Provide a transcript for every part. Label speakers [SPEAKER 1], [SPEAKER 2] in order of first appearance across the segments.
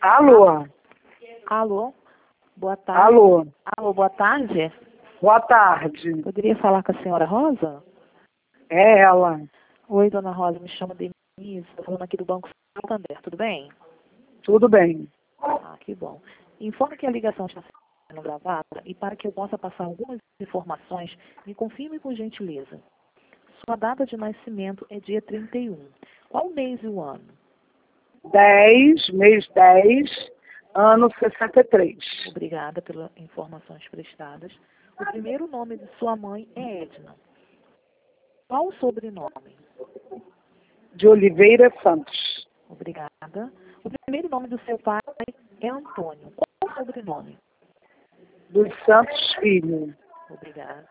[SPEAKER 1] Alô?
[SPEAKER 2] Alô? Boa tarde.
[SPEAKER 1] Alô?
[SPEAKER 2] Alô, boa tarde.
[SPEAKER 1] Boa tarde.
[SPEAKER 2] Poderia falar com a senhora Rosa?
[SPEAKER 1] É ela.
[SPEAKER 2] Oi, dona Rosa, me chamo Denise, estou falando aqui do Banco Santander, tudo bem?
[SPEAKER 1] Tudo bem.
[SPEAKER 2] Ah, que bom. Informe que a ligação está sendo gravada e para que eu possa passar algumas informações, me confirme por gentileza. Sua data de nascimento é dia 31. Qual o mês e o ano?
[SPEAKER 1] 10, mês 10, ano 63.
[SPEAKER 2] Obrigada pelas informações prestadas. O primeiro nome de sua mãe é Edna. Qual o sobrenome?
[SPEAKER 1] De Oliveira Santos.
[SPEAKER 2] Obrigada. O primeiro nome do seu pai é Antônio. Qual o sobrenome?
[SPEAKER 1] Dos Santos Filho.
[SPEAKER 2] Obrigada.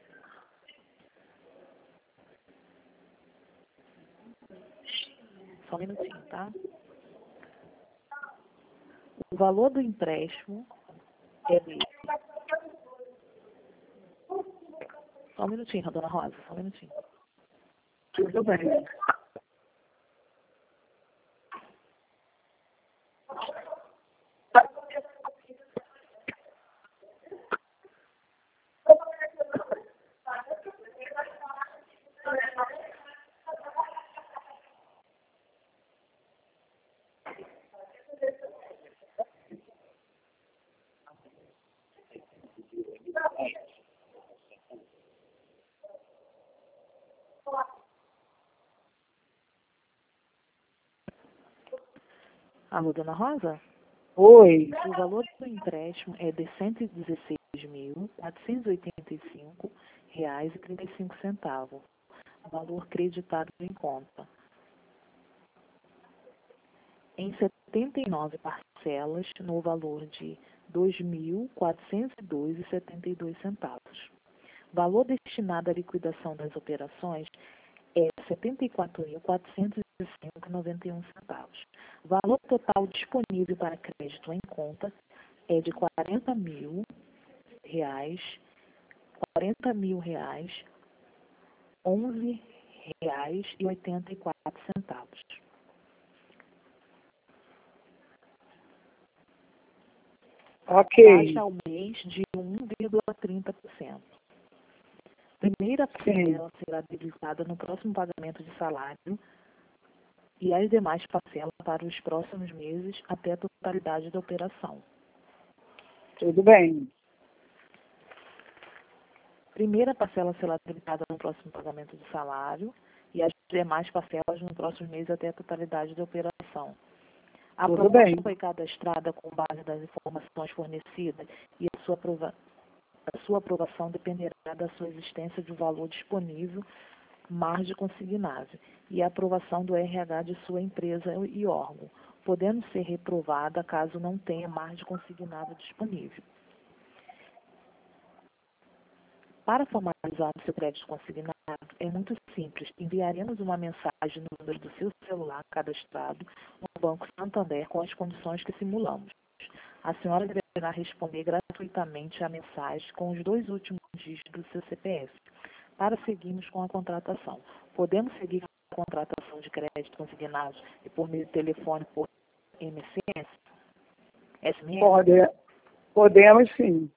[SPEAKER 2] Só um minutinho, tá? O valor do empréstimo é de... Só um minutinho, dona Rosa, só um minutinho.
[SPEAKER 1] Tudo bem.
[SPEAKER 2] Alô, dona Rosa?
[SPEAKER 1] Oi.
[SPEAKER 2] O valor do empréstimo é de R$ 116.485,35. Valor creditado em conta. Em 79 parcelas, no valor de R$ 2.402,72. Valor destinado à liquidação das operações é R$ 74.405,91. Valor total disponível para crédito em conta é de R$ 11,84.
[SPEAKER 1] Ok.
[SPEAKER 2] Taxa ao mês de 1,30%. Primeira parcela será debitada no próximo pagamento de salário e as demais parcelas para os próximos meses até a totalidade da operação.
[SPEAKER 1] Tudo bem.
[SPEAKER 2] Primeira parcela será debitada no próximo pagamento de salário e as demais parcelas no próximo mês até a totalidade da operação. A
[SPEAKER 1] Tudo
[SPEAKER 2] proposta
[SPEAKER 1] bem.
[SPEAKER 2] foi cadastrada com base nas informações fornecidas e a sua aprovação dependerá da sua existência de valor disponível, margem consignável, e a aprovação do RH de sua empresa e órgão, podendo ser reprovada caso não tenha margem consignável disponível. Para formalizar o seu crédito consignado, é muito simples. Enviaremos uma mensagem no número do seu celular cadastrado no Banco Santander com as condições que simulamos. A senhora deverá responder gratuitamente à mensagem com os 2 últimos dígitos do seu CPF, para seguirmos com a contratação. Podemos seguir com a contratação de crédito consignado e por meio de telefone por SMS?
[SPEAKER 1] Podemos sim.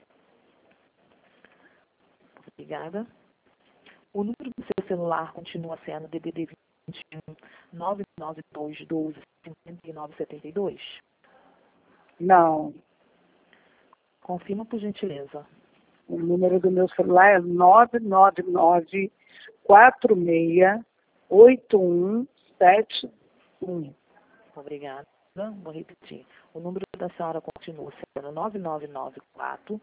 [SPEAKER 2] Obrigada. O número do seu celular continua sendo DDD 21 992 12 59 72?
[SPEAKER 1] Não.
[SPEAKER 2] Confirma, por gentileza.
[SPEAKER 1] O número do meu celular é 999-468171.
[SPEAKER 2] Obrigada. Vou repetir. O número da senhora continua sendo 9994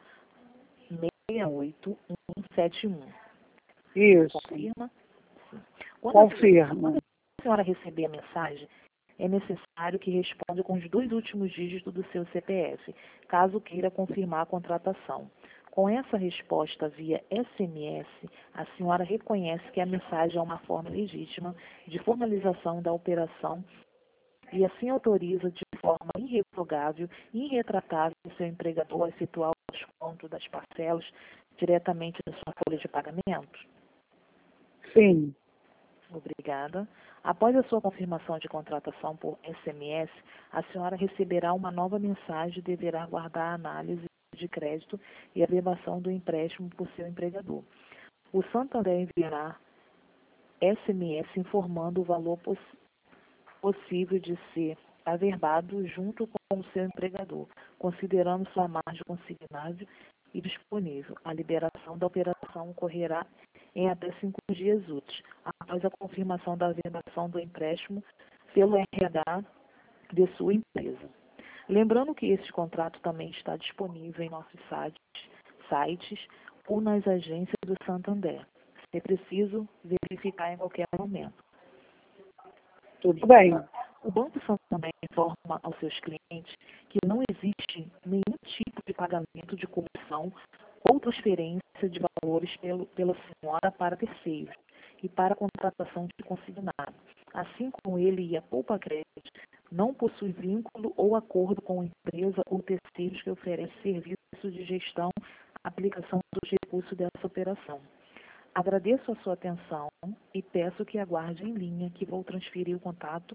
[SPEAKER 2] 68171.
[SPEAKER 1] Isso.
[SPEAKER 2] Confirma? Sim.
[SPEAKER 1] Confirma.
[SPEAKER 2] Quando a senhora receber a mensagem, é necessário que responda com os 2 últimos dígitos do seu CPF, caso queira confirmar a contratação. Com essa resposta via SMS, a senhora reconhece que a mensagem é uma forma legítima de formalização da operação e assim autoriza de forma irrevogável e irretratável o seu empregador a efetuar o desconto das parcelas diretamente da sua folha de pagamento?
[SPEAKER 1] Sim.
[SPEAKER 2] Obrigada. Após a sua confirmação de contratação por SMS, a senhora receberá uma nova mensagem e deverá aguardar a análise de crédito e a verbação do empréstimo por seu empregador. O Santander enviará SMS informando o valor possível de ser averbado junto com o seu empregador, considerando sua margem consignável e disponível. A liberação da operação ocorrerá em até 5 dias úteis, após a confirmação da averbação do empréstimo pelo RH de sua empresa. Lembrando que esse contrato também está disponível em nossos sites ou nas agências do Santander. É preciso verificar em qualquer momento.
[SPEAKER 1] Tudo bem.
[SPEAKER 2] O Banco Santander informa aos seus clientes que não existe nenhum tipo de pagamento de comissão ou transferência de valores pela senhora para terceiros e para a contratação de consignado. Assim como ele e a Poupa Crédito não possui vínculo ou acordo com a empresa ou terceiros que oferecem serviço de gestão, aplicação dos recursos dessa operação. Agradeço a sua atenção e peço que aguarde em linha que vou transferir o contato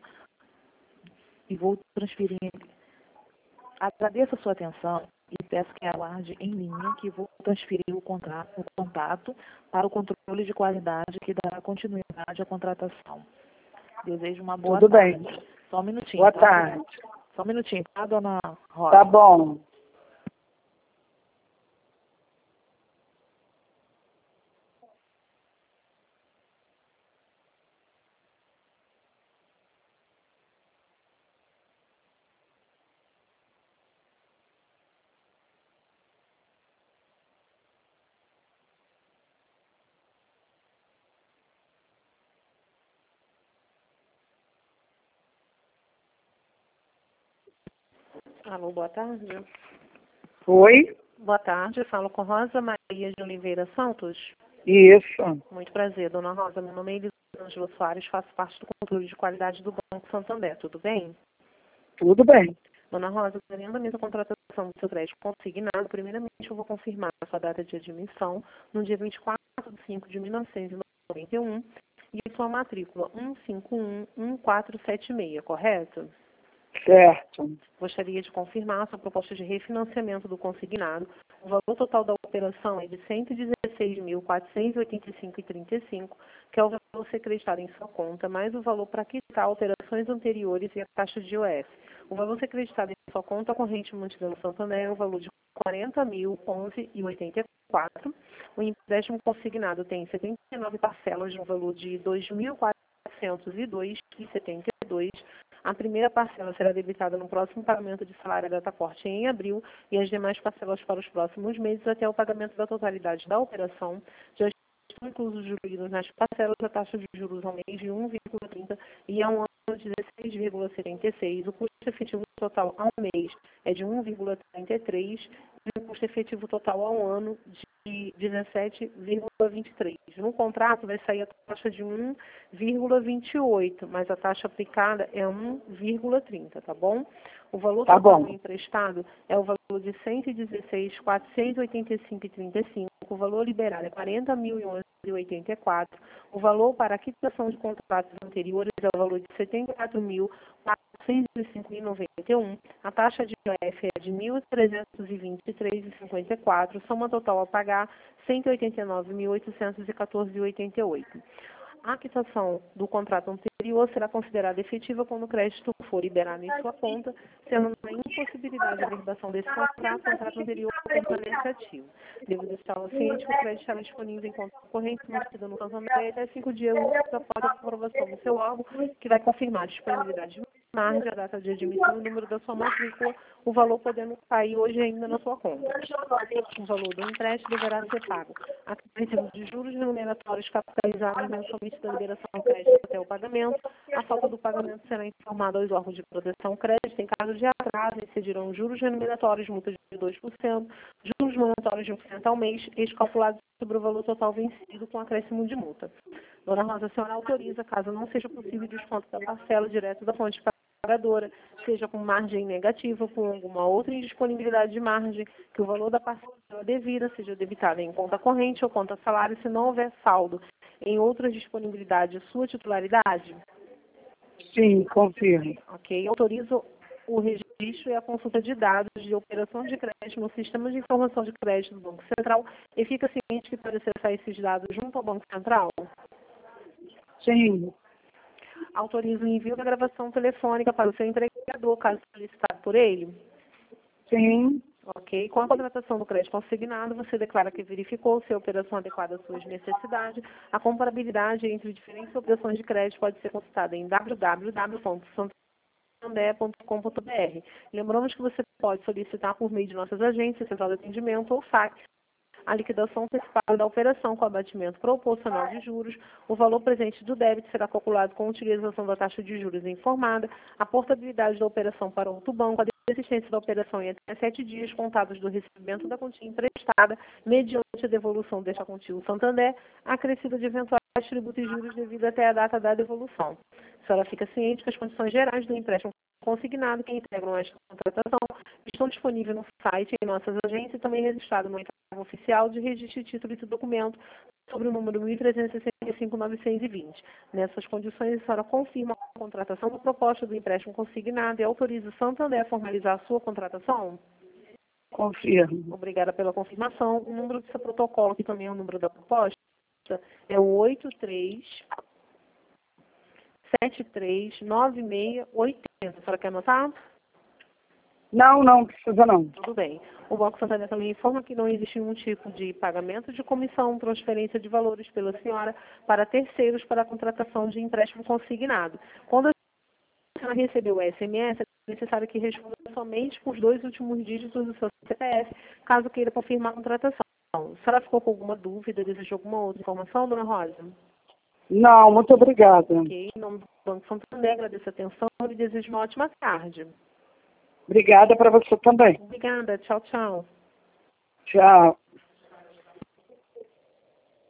[SPEAKER 2] Agradeço a sua atenção e peço que aguarde em linha que vou transferir o contato para o controle de qualidade que dará continuidade à contratação. Desejo uma boa
[SPEAKER 1] Tudo
[SPEAKER 2] tarde.
[SPEAKER 1] bem.
[SPEAKER 2] Só um minutinho.
[SPEAKER 1] Boa
[SPEAKER 2] tá?
[SPEAKER 1] tarde.
[SPEAKER 2] Só um minutinho, tá, dona Rosa?
[SPEAKER 1] Tá bom.
[SPEAKER 3] Alô, boa tarde.
[SPEAKER 1] Oi?
[SPEAKER 3] Boa tarde, falo com Rosa Maria de Oliveira Santos.
[SPEAKER 1] Isso.
[SPEAKER 3] Muito prazer, dona Rosa. Meu nome é Elisângela Soares, faço parte do controle de qualidade do Banco Santander. Tudo bem?
[SPEAKER 1] Tudo bem.
[SPEAKER 3] Dona Rosa, querendo a mesma contratação do seu crédito consignado, primeiramente eu vou confirmar a sua data de admissão no dia 24 de 5 de 1991 e a sua matrícula 1511476, correto?
[SPEAKER 1] Certo.
[SPEAKER 3] Gostaria de confirmar a sua proposta de refinanciamento do consignado. O valor total da operação é de R$ 116.485,35, que é o valor a ser acreditado em sua conta, mais o valor para quitar operações anteriores e a taxa de IOF. O valor a ser acreditado em sua conta corrente mantida no Santander é o valor de R$ 40.011,84. O empréstimo consignado tem 79 parcelas no valor de R$ 2.402,72. A primeira parcela será debitada no próximo pagamento de salário da Datacorte em abril e as demais parcelas para os próximos meses até o pagamento da totalidade da operação. Já estão inclusos os juros nas parcelas, a taxa de juros ao mês de 1,30 e a um ano de 16,76. O custo efetivo total ao mês é de 1,33 e o custo efetivo total ao ano de 17,23. No contrato vai sair a taxa de 1,28, mas a taxa aplicada é 1,30, tá bom? O valor
[SPEAKER 1] Tá
[SPEAKER 3] total
[SPEAKER 1] bom.
[SPEAKER 3] emprestado é o valor de R$ 116.485,35. O valor liberado é R$ 40.011,84. O valor para a quitação de contratos anteriores é o valor de R$ 74.405,91. A taxa de IOF é de R$ 1.323,54. Soma total a pagar R$ 189.814,88. A quitação do contrato anterior será considerada efetiva quando o crédito for liberado em sua conta, sendo uma impossibilidade a averbação desse contrato, o contrato anterior permanece ativo. Devido estar ciente que o crédito estará disponível em conta corrente mantida no Santander até 5 dias após a aprovação do seu órgão, que vai confirmar a disponibilidade de margem, a data de admissão e o número da sua matrícula, o valor podendo cair hoje ainda na sua conta. O valor do empréstimo deverá ser pago a termos de juros remuneratórios capitalizados mensalmente da liberação do crédito até o pagamento. A falta do pagamento será informada aos órgãos de proteção ao crédito. Em caso de atraso, incidirão juros remuneratórios, multas de 2%, juros moratórios de 1% ao mês, ex-calculados sobre o valor total vencido com acréscimo de multa. Dona Rosa, a senhora autoriza, caso não seja possível desconto da parcela direto da fonte pagadora, seja com margem negativa, com alguma outra indisponibilidade de margem, que o valor da parcela devida seja debitada em conta corrente ou conta salário, se não houver saldo em outras disponibilidades, sua titularidade?
[SPEAKER 1] Sim, confirmo.
[SPEAKER 3] Ok. Autorizo o registro e a consulta de dados de operação de crédito no sistema de informação de crédito do Banco Central e fica ciente que pode acessar esses dados junto ao Banco Central?
[SPEAKER 1] Sim,
[SPEAKER 3] Autorizo o envio da gravação telefônica para o seu entregador, caso solicitado por ele?
[SPEAKER 1] sim,
[SPEAKER 3] Ok. Com a contratação do crédito consignado, você declara que verificou se a operação adequada às suas necessidades. A comparabilidade entre diferentes operações de crédito pode ser consultada em www.santander.com.br. Lembramos que você pode solicitar por meio de nossas agências, central de atendimento ou fax, a liquidação antecipada da operação com abatimento proporcional de juros. O valor presente do débito será calculado com a utilização da taxa de juros informada, a portabilidade da operação para outro banco, a desistência da operação em até 7 dias contados do recebimento da quantia emprestada, mediante a devolução desta quantia ao Santander, acrescida de eventuais tributos e juros devido até a data da devolução. A senhora fica ciente que as condições gerais do empréstimo consignado que integram esta contratação estão disponíveis no site em nossas agências e também registrado no entrave oficial de registro de título e de documento sobre o número 1365-920. Nessas condições, a senhora confirma a contratação da proposta do empréstimo consignado e autoriza o Santander a formalizar a sua contratação?
[SPEAKER 1] confirmo.
[SPEAKER 3] Obrigada pela confirmação. O número do seu protocolo, que também é o número da proposta, é o 83-73-9680. A senhora quer anotar?
[SPEAKER 1] Não, não precisa não.
[SPEAKER 3] Tudo bem. O Banco Santander também informa que não existe nenhum tipo de pagamento de comissão, transferência de valores pela senhora para terceiros para a contratação de empréstimo consignado. Quando a senhora recebeu o SMS, é necessário que responda somente com os 2 últimos dígitos do seu CPF, caso queira confirmar a contratação. A senhora ficou com alguma dúvida, desejou alguma outra informação, dona Rosa?
[SPEAKER 1] Não, muito obrigada.
[SPEAKER 3] Ok, em nome do Banco Santander, agradeço a atenção e desejo uma ótima tarde.
[SPEAKER 1] Obrigada para você também.
[SPEAKER 3] Obrigada, tchau, tchau.
[SPEAKER 1] Tchau.